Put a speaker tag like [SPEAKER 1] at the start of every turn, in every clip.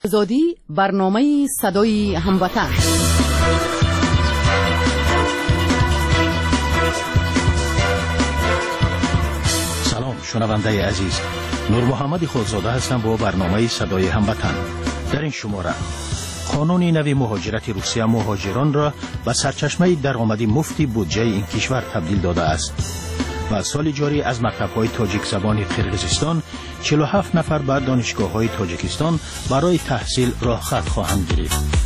[SPEAKER 1] زادی برنامه صدای هموطن.
[SPEAKER 2] سلام شنونده عزیز، نور محمد خودزاده هستم با برنامه صدای هموطن. در این شماره قانون نوی مهاجرت روسیه مهاجران را به سرچشمه درآمدی مفتی بودجه این کشور تبدیل داده است. و سال جاری از مکتب‌های تاجیک زبان قرقیزستان 47 نفر به دانشگاه‌های تاجیکستان برای تحصیل راه خط خواهند گرفت.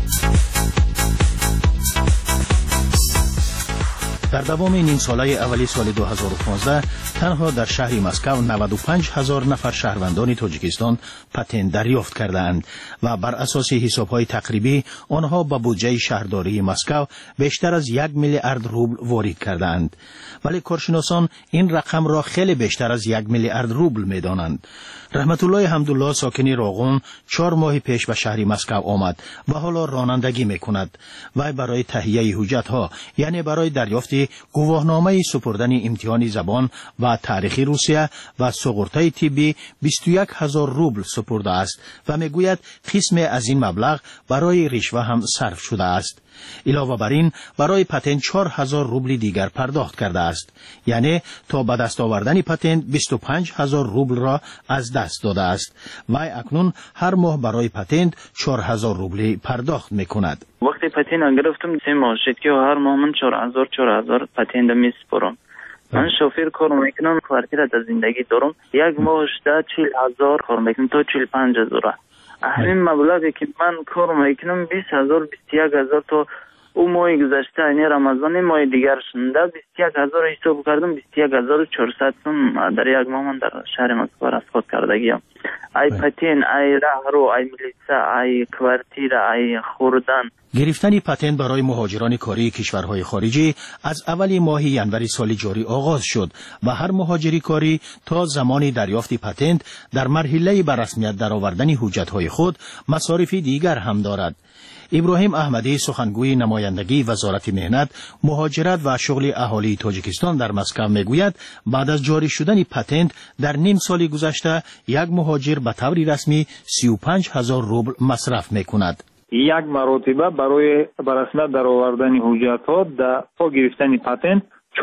[SPEAKER 2] در دوام نیم ساله اولی سال 2015 تنها در شهر مسکو 95,000 نفر شهروندان تاجیکستان پتنت دریافت کردند و بر اساس حساب‌های تقریبی آنها به بودجه شهرداری مسکو بیشتر از 1 میلیارد روبل وارد کردند. ولی کارشناسان این رقم را خیلی بیشتر از 1 میلیارد روبل می‌دانند. رحمت الله حمدالله ساکن راغون 4 ماه پیش به شهر مسکو آمد و حالا رانندگی می‌کند. و برای تهیه حجت‌ها، یعنی برای دریافت گواهنامه سپردن امتحان زبان و تاریخی روسیه و سقورتای طبی 21,000 روبل سپرده است و میگوید قسم از این مبلغ برای رشوه هم صرف شده است. علاوه بر این برای پتنت 4,000 روبل دیگر پرداخت کرده است. یعنی تا به دست آوردن پتنت 25,000 روبل را از دست داده است و اکنون هر ماه برای پتنت 4,000 روبل پرداخت میکند.
[SPEAKER 3] وقتی پتنت گرفتم 3 ماه شد که هر ماه من 4,000 پتنت میسپرم. من شوفر کار میکنم، کوارتیر در زندگی دارم. یک ماه شده 40,000 کار میکنم تا 45,000. همین مبلغی که من کار میکنم 20,000 21,000 تا او ماه گذشته یعنی رمضان ماه دیگر شنده 21,000 حساب کردم. 21,400 در یک ماه من در شهر مسکو رفت کردگیم. ای پتین، ای راهرو، ای ملیسا، ای کوارتیر، ای خوردن.
[SPEAKER 2] گرفتن پتنت برای مهاجران کاری کشورهای خارجی از اول ماه ینوری سال جاری آغاز شد و هر مهاجری کاری تا زمان دریافت پتنت در مرحله به رسمیت درآوردن حجت‌های خود مصارف دیگر هم دارد. ابراهیم احمدی سخنگوی نمایندگی وزارت مهنت، مهاجرت و شغل اهالی تاجیکستان در مسکو میگوید بعد از جاری شدن پتنت در نیم سال گذشته یک مهاجر به طور رسمی 35,000 روبل مصرف میکند.
[SPEAKER 4] یک مرتبه برای برسمیت درآوردن حجت‌ها تا گرفتن پتنت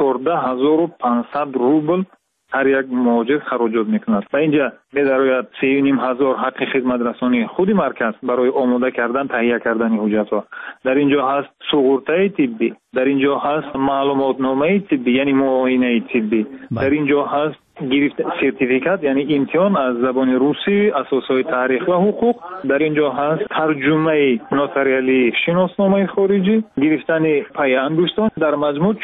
[SPEAKER 4] 14,500 روبل هر یک مهاجر خراجات میکند و اینجا می‌دراید 3,500 حق خدمت رسانی خود مرکز برای آماده کردن تهیه کردن حجت‌ها. در اینجا هست سقورتای طبی، در اینجا هست معلومات نامه طبی یعنی معاینه طبی، در اینجا هست گرفت سرتیفیکات یعنی امتحان از زبان روسی، اساسهای تاریخ و حقوق، در اینجا هست ترجمه نوتاریالی شناسنامه خارجی، گرفتن پای انگشتان. در مجموع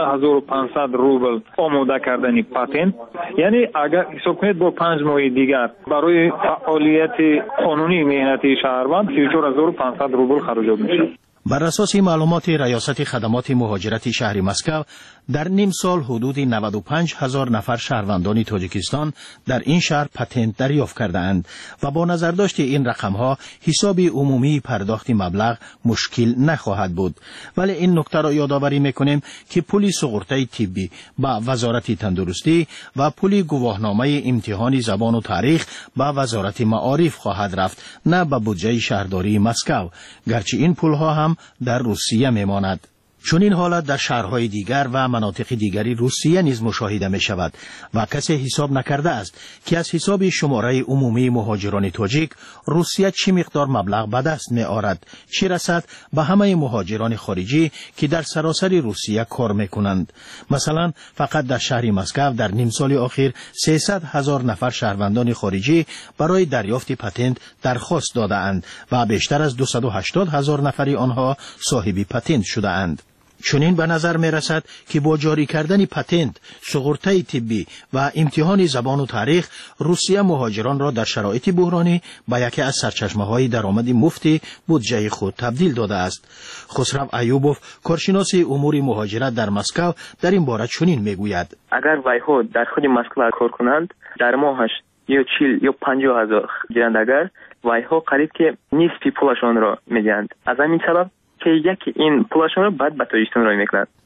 [SPEAKER 4] 14,500 روبل آماده کردن پتنت. یعنی اگر حساب کنید با 5 ماه دیگر برای فعالیت قانونی مهنتی شهروند 34,500 روبل خراجات میشه.
[SPEAKER 2] بر اساس معلومات ریاست خدمات مهاجرت شهر مسکو در نیم سال حدود 95,000 نفر شهروندان تاجیکستان در این شهر پتنت دریافت کرده‌اند و با نظرداشت این رقم‌ها حساب عمومی پرداخت مبلغ مشکل نخواهد بود. ولی این نکته را یادآوری می‌کنیم که پول سقورتای طبی با وزارت تندرستی و پول گواهنامه امتحان زبان و تاریخ با وزارت معارف خواهد رفت، نه به بودجه شهرداری مسکو، گرچه این پول‌ها هم در روسیه میماند. چون این حالت در شهرهای دیگر و مناطق دیگری روسیه نیز مشاهده می شود و کسی حساب نکرده است که از حساب شماره عمومی مهاجران تاجیک روسیه چه مقدار مبلغ به دست می آورد، چه رسد به همه مهاجران خارجی که در سراسر روسیه کار می کنند. مثلا فقط در شهر مسکو در نیم سال اخیر 300,000 نفر شهروندان خارجی برای دریافت پتنت درخواست داده اند و بیشتر از 280,000 نفری آنها صاحب پتنت شده اند. چنین به نظر می رسد که با جاری کردن پتنت، سقورتای طبی و امتحان زبان و تاریخ روسیه مهاجران را در شرایط بحرانی به یکی از سرچشمه‌های درآمد مفتی بودجه خود تبدیل داده است. خسرو ایوبوف کارشناس امور مهاجرت در مسکو در این باره چنین میگوید:
[SPEAKER 3] اگر وایها در خود مسکو کار کنند در ماهش یا 40 یا 50,000 گیرند، اگر وایها قریب که نصف پولشان را میدهند. از همین سبب که یکی این پولشان را بعد به تاجیکستان راه میکنند.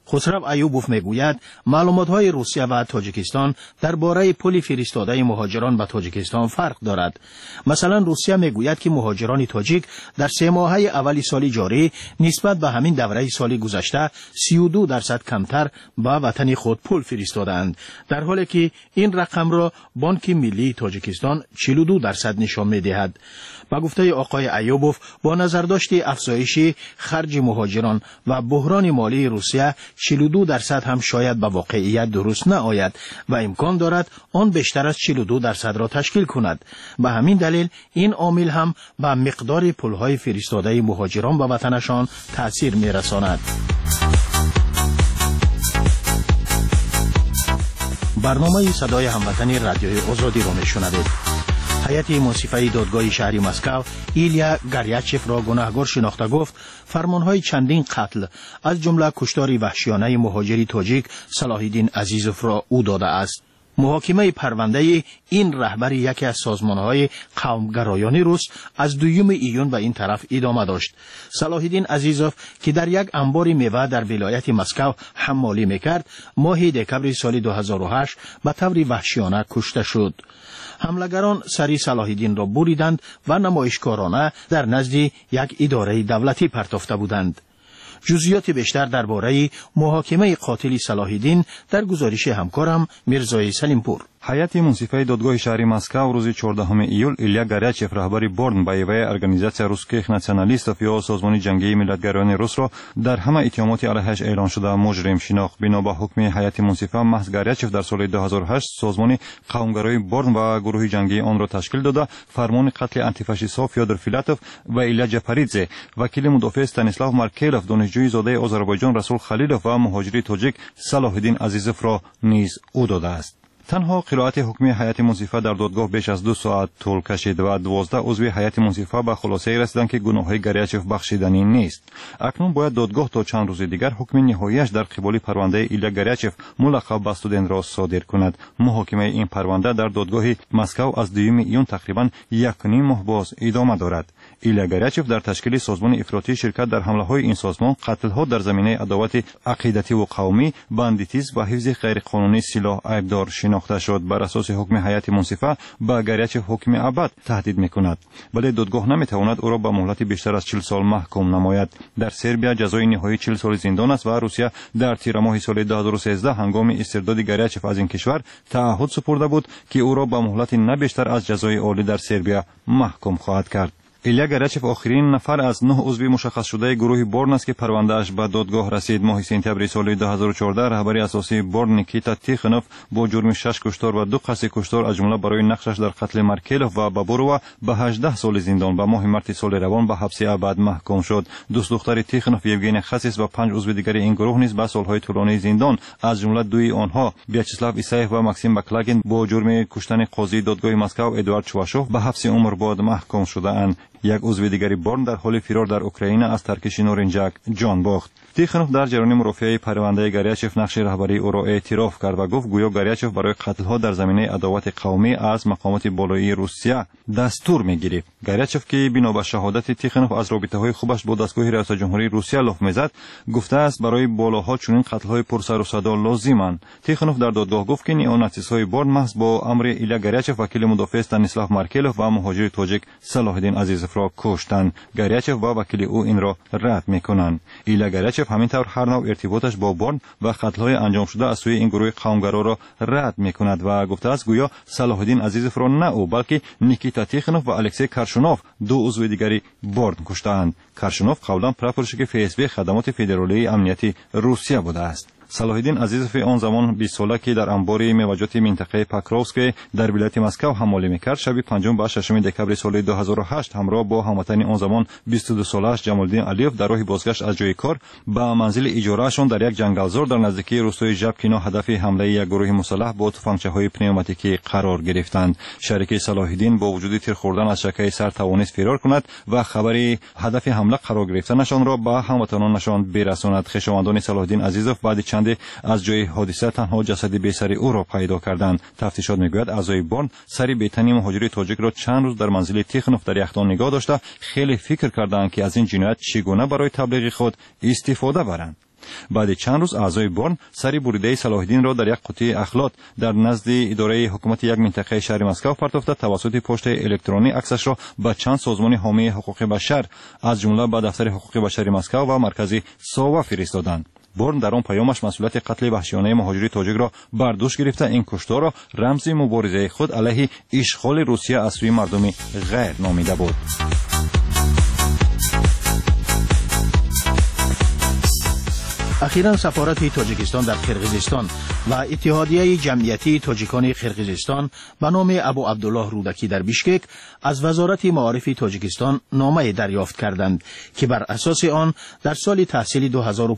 [SPEAKER 2] خسرو ایوبوف میگوید معلومات‌های روسیه و تاجیکستان درباره پل فرستاده مهاجران به تاجیکستان فرق دارد. مثلا روسیه میگوید که مهاجران تاجیک در 3 ماهه اول سال جاری نسبت به همین دوره سال گذشته 32% کمتر به وطن خود پول فرستادند، در حالی که این رقم را بانک ملی تاجیکستان 42% نشان می‌دهد. با گفته آقای ایوبوف با نظرداشت افزایش خرج مهاجران و بحران مالی روسیه 42% هم شاید به واقعیت درست نآید و امکان دارد آن بیشتر از 42% را تشکیل کند. به همین دلیل این عامل هم به مقدار پولهای فرستاده مهاجران به وطنشان تأثیر می‌رساند. برنامه صدای هموطنی رادیوی آزادی را میشنوید. هیئت منصفه دادگاه شهری مسکو ایلیا گریاچف را گناهکار شناخته گفت فرمانهای چندین قتل از جمله کشتار وحشیانه مهاجری تاجیک صلاح الدین عزیزوف را او داده است. محاکمه پرونده این رهبر یکی از سازمانهای قومگرایان روس از 2 ایون به این طرف ادامه داشت. صلاح الدین عزیزوف که در یک انبار میوه در ولایت مسکو حمالی میکرد، ماه دکمبر سال 2008 به طور وحشیانه کشته شد. حملگران سری صلاح الدین را بریدند و نمایشکارانه در نزد یک اداره دولتی پرتافته بودند. جزئیات بیشتر درباره محاکمه قاتل صلاح الدین در گزارش همکارم میرزای سلیمپور.
[SPEAKER 5] هیئت منصفه دادگاه شهری مسکو روز 14 ایول ایلیا گریاچف رهبر بورن با ایوه ارگانیزاسیا روسکیخ ناسیونالیستов یا سازمان جنگی ملتگرایان روس را در همه اتهامات علیهش اعلان شده مجرم شناخت. بنا به حکم هیئت منصفه محض گریاچف در سال 2008 سازمان قومگرای بورن و گروه جنگی آن را تشکیل داده فرمان قتل آنتیفاشیست فیودور فیلاتوف و ایلیا جپاریدزه، وکیل مدافع استانیسلاو مارکلوف، دانشجوی زاده آذربایجان رسول خلیلوف و مهاجری تاجیک صلاح الدین عزیزوف را نیز او داده است. تنها قرائت حکمی هیئت منصفه در دادگاه بیش از 2 ساعت طول کشید و 12 عضو هیئت منصفه به خلاصه رسیدند که گناههای گریاچف بخشیدنی نیست. اکنون باید دادگاه تا چند روز دیگر حکم نهاییش در قبال پرونده ایلیا گریاچف ملقب به استودنت را صادر کند. محاکمه این پرونده در دادگاه مسکو از 2 ایون تقریبا 1.5 ماه باز ادامه دارد. ایلیا گریاچف در تشکیل سازمان افراطی شرکت در حمله‌های این سازمان، قتل‌ها در زمینه عداوت عقیدتی و قومی، باندیتیسم و حفظ غیرقانونی سلاح عیبدار شناخته شد. بر اساس حکم هیئت منصفه به گریاچف حکم ابد تهدید می‌کند، ولی دادگاه نمی‌تواند او را به مهلت بیشتر از 40 سال محکوم نماید. در سربیا جزای نهایی 40 سال زندان است و روسیه در تیر ماه سال 2013 هنگام استرداد گریاچف از این کشور تعهد سپرده بود که او را به مهلت نه بیشتر از جزای عالی در سربیا محکوم خواهد کرد. ایلیا گریاچف آخرین نفر از 9 عضو مشخص شده گروه بورن است که پروندهش به دادگاه رسید. ماه سپتامبر سال 2014 رهبر اساسی بورن نیکیتا تیخنوف با جرم 6 کشتار و 2 قصد کشتار از جمله برای نقشش در قتل مارکلوف و بابوروا به 18 سال زندان و ماه مارس سال روان به حبس ابد محکوم شد. دوست دختر تیخنوف یوگنی خسیس و 5 عضو دیگر این گروه نیز به سالهای طولانی زندان از جمله 2 آنها ویاچسلاو ایسایف و ماکسیم باکلاگین با جرم کشتن قاضی دادگاه مسکو ادوارد چواشوف به حبس عمر بعد محکوم شده‌اند. یک عضو دیگری بورن در حال فرار در اوکراین از ترکش نورنجک جان باخت. تیخنوف در جریان مرافعه پرونده گریاچف نقش رهبری او را اعتراف کرد و گفت گویا گریاچف برای قتل‌ها در زمینه عداوت قومی از مقامات بالایی روسیه دستور می‌گیرد. گریاچف که بنا به شهادت تیخنوف از رابطه‌های خوبش با دستگاه ریاست جمهوری روسیه لاف می‌زد، گفته است برای بالاها چنین قتل‌های پرسر و صدا لازمند. تیخنوف در دادگاه گفت که نیوناتس‌های بورن محض با امر ایلیا گریاچف وکیل مدافع استانیسلاو مارکلوف و مهاجر تاجیک صلاح الدین عزیزوف را کشتند. گریاچف و وکیل او این را رد می‌کنند. ایلیا گریاچف همینطور هر نوع ارتباطش با بورن و قتل‌های انجام شده از سوی این گروه قومگرا را رد می‌کند و گفته است گویا صلاح الدین عزیزوف را نه او بلکه نیکیتا تیخنوف و الکسی کرشنوف 2 عضو دیگری بورن کشتند. کرشنوف قبلا پرپرشک FSB خدمات فدرالی امنیتی روسیه بوده است. صلاح الدین عزیزوف آن زمان 20 ساله که در انبار میوه‌جات منطقه پاکروفسک در ولایت مسکو حمالی میکرد، شب 5 به 6 دکمبر سال 2008 همراه با هموطن آن زمان 22 سالش جمالدین علیوف در راه بازگشت از جای کار به منزل اجارهشان در یک جنگلزار در نزدیکی روستای ژبکینا هدف حمله یک گروه مسلح با تفنگچه‌های پنوماتیکی قرار گرفتند. شریک صلاح الدین با وجود تیر خوردن از شکای سر توانست فرار کند و خبری هدف حمله قرار گرفتنشان را به هموطنانشان برساند. خویشاوندان صلاح الدین عزیزوف بعد از جای حادثه تنها جسد بی‌سر او را پیدا کردند. تفتیشات میگوید اعضای بورن سری بی‌تنی مهاجر تاجیک را چند روز در منزل تیخنوف در یخدان نگاه داشته خیلی فکر کردند که از این جنایت چگونه برای تبلیغ خود استفاده برند. بعد چند روز اعضای بورن سری بریده صلاح الدین را در یک قوطی اخلاط در نزد اداره حکومت یک منطقه شهر مسکو پرتافته توسط پست الکترونی عکسش را به چند سازمان حامی حقوق بشر از جمله به دفتر حقوق بشر مسکو و مرکز ساوا فرستادند. بورن در آن پیامش مسئولیت قتل وحشیانه مهاجری تاجیک را بر دوش گرفته این کشتار را رمز مبارزه خود علیه اشغال روسیه از سوی مردم غیر نامیده بود.
[SPEAKER 2] اخیراً سفارت تاجیکستان در قرقیزستان و اتحادیه جمعیتی تاجیکان قرقیزستان به نام ابو عبدالله رودکی در بیشکک از وزارت معارف تاجیکستان نامه دریافت کردند که بر اساس آن در سال تحصیلی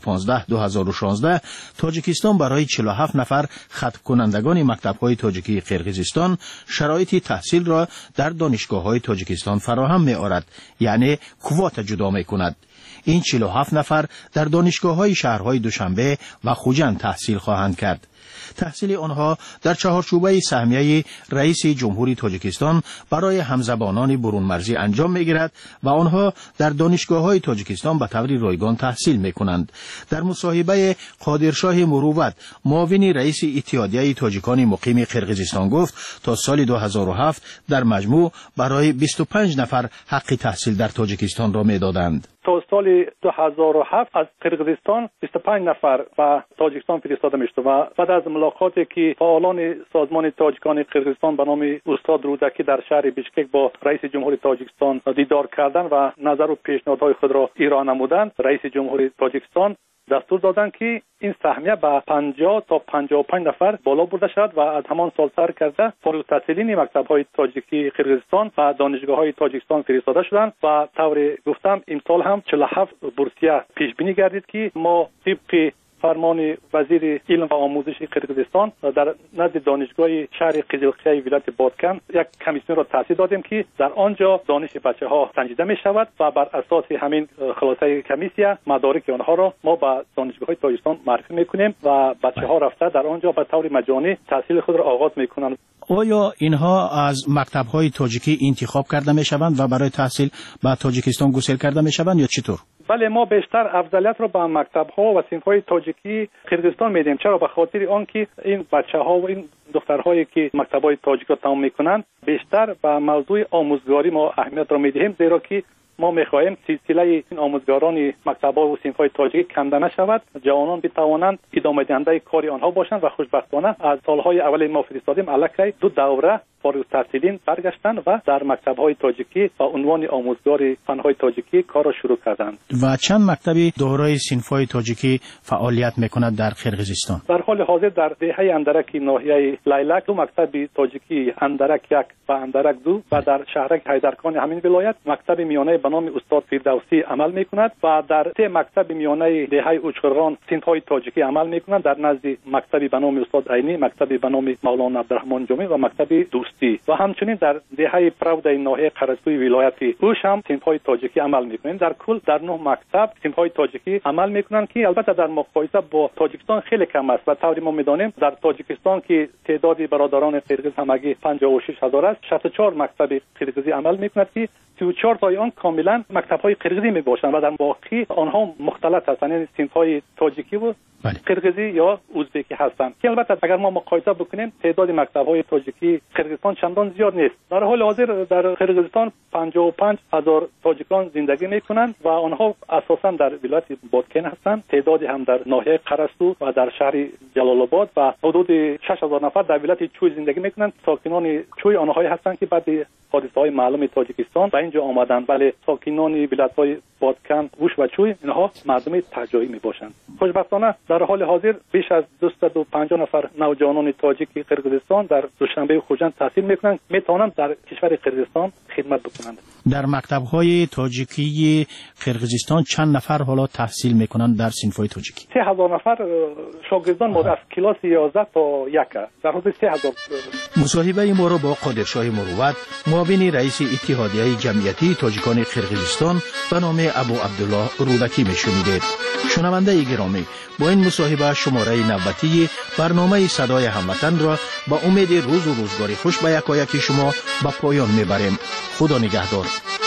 [SPEAKER 2] 2015-2016 تاجیکستان برای 47 نفر ختم کنندگان مکتب‌های تاجیکی قرقیزستان شرایط تحصیل را در دانشگاه‌های تاجیکستان فراهم می‌آورد، یعنی کوات جدا می‌کند. این 47 نفر در دانشگاه‌های شهرهای دوشنبه و خوجند تحصیل خواهند کرد. تحصیل آنها در چهارچوبه سهمیه رئیس جمهوری تاجیکستان برای همزبانان برون مرزی انجام می‌گیرد و آنها در دانشگاه‌های تاجیکستان به طور رایگان تحصیل می‌کنند. در مصاحبه قادرشاه مروت، معاون رئیس اتحادیه تاجیکان مقیم قرقیزستان گفت تا سال 2007 در مجموع برای 25 نفر حق تحصیل در تاجیکستان را می‌دادند.
[SPEAKER 6] تا سال 2007 از قرقیزستان 25 نفر و تاجیکستان فرستاده میشد و بعد از ملاقاتی که فعالان سازمان تاجیکان قرقیزستان به نام استاد رودکی در شهر بیشکک با رئیس جمهوری تاجیکستان دیدار کردند و نظر و پیشنهادهای خود را ایران نمودند، رئیس جمهوری تاجیکستان دستور دادند که این سهمیه به 50 تا 55 نفر بالا برده شد و از همان سال سر کرده فارغ التحصیلین مکتب‌های تاجیکی قرقیزستان و دانشگاه‌های تاجیکستان فرستاده شدند و طور گفتم امسال هم 47 بورسیه پیش بینی گردید که ما طبق فرمان وزیر علم و آموزش قرقیزستان در نزد دانشگاه شهر قزلقیه ولایت بادکن یک کمیسیون را تأسیس دادیم که در آنجا دانش بچه‌ها سنجیده می شود و بر اساس همین خلاصه کمیسیون مدارک آنها را ما به دانشگاه‌های تاجیکستان معرفی می‌کنیم و بچه‌ها رفته در آنجا به طور مجانی تحصیل خود را آغاز می‌کنند.
[SPEAKER 2] آیا اینها از مکتب‌های تاجیکی انتخاب کرده می‌شوند و برای تحصیل به تاجیکستان گسیل کرده می‌شوند یا چطور؟
[SPEAKER 6] بله، ما بیشتر افضلیت رو به مکتب‌ها و صنف‌های تاجیکی قرقیزستان میدیم. چرا؟ به خاطر آنکه این بچه‌ها و این دخترهایی که مکتب‌های تاجیک را تمام می‌کنند بیشتر به موضوع آموزگاری ما اهمیت را میدیم، زیرا که ما می‌خواهیم سلسله این آموزگاران مکتب‌ها و صنف‌های تاجیکی کمده نشود، جوانان بتوانند ادامه دهنده کاری آنها باشند و خوشبختانه از سال‌های اول ما فرستادیم الکی 2 دوره فارغ التحصیلین برگشتند و در مکتب‌های تاجیکی با عنوان آموزگار فن‌های تاجیکی کار را شروع کردند.
[SPEAKER 2] و چند مکتبی دورای صنف‌های تاجیکی فعالیت می‌کند در قرقیزستان؟
[SPEAKER 6] در حال حاضر در دهه اندرک ناحیه لیلک 2 مکتب تاجیکی اندرک 1 و اندرک 2 و در شهرک حیدرخان همین ولایت مکتب میانه به نام استاد فردوسی عمل می‌کند و در 3 مکتب میانه دهه اوچخران صنف‌های تاجیکی عمل می‌کنند در نزد مکتبی به نام استاد عینی، مکتبی به نام مولانا عبدالرحمن جمی و مکتب دوستی و همچنین در دهه پراود ناحیه قرسوی ولایت اوش هم صنف‌های تاجیکی عمل می‌کنند. در کل در 9 مکتب صنف‌های تاجیکی عمل می‌کنند که البته در مقایسه با تاجیکستان خیلی کم است و طوری ما می‌دانیم در تاجیکستان که تعداد برادران قرقیز همگی 56000 است، 64 مکتب قرقیزی عمل می‌کند که 34 تای آن کاملا مکتب‌های قرقیزی میباشند و در باقی آنها مختلط هستند، یعنی صنف‌های تاجیکی و قرقیزی یا ازبکی هستند که البته اگر ما مقایسه بکنیم تعداد مکتب‌های تاجیکی قرقیزستان چندان زیاد نیست. در حال حاضر در قرقیزستان 55000 تاجیکان زندگی میکنند و آنها اساساً در ولایت بادکن هستند، تعدادی هم در ناحیه قرسو و در شهر جلال آباد و حدود 6000 نفر در ولایت چوی زندگی میکنند. ساکنان چوی آنهایی هستند که بعد حادثه‌های معلوم تاجیکستان به اینجا آمدند، ولی ساکنان ولایت‌های بادکن، اوش و چوی اینها مردم تاجیکی میباشند. خوشبختانه در حال حاضر بیش از 250 نفر نوجوانان تاجیک قرقیزستان در دوشنبه خوجند تحصیل میکنند، میتوانند در کشور قرقیزستان خدمت بکنند.
[SPEAKER 2] در مکتب‌های تاجیکی قرقیزستان چند نفر حالا تحصیل میکنند در صنف‌های تاجیکی؟
[SPEAKER 6] 3000 نفر شاگردان ما از کلاس 11 تا 1 در حدود 3000.
[SPEAKER 2] مصاحبه ما را با قادرشاه مروت، معاون رئیس اتحادیه جمعیتی تاجیکان قرقیزستان به نام ابو عبدالله رودکی میشنیدید. شنونده گرامی، با این مصاحبه شماره نوبتی برنامه صدای هموطن را با امید روز و روزگاری خوش به یکایک شما به پایان میبریم. خدا نگهدار.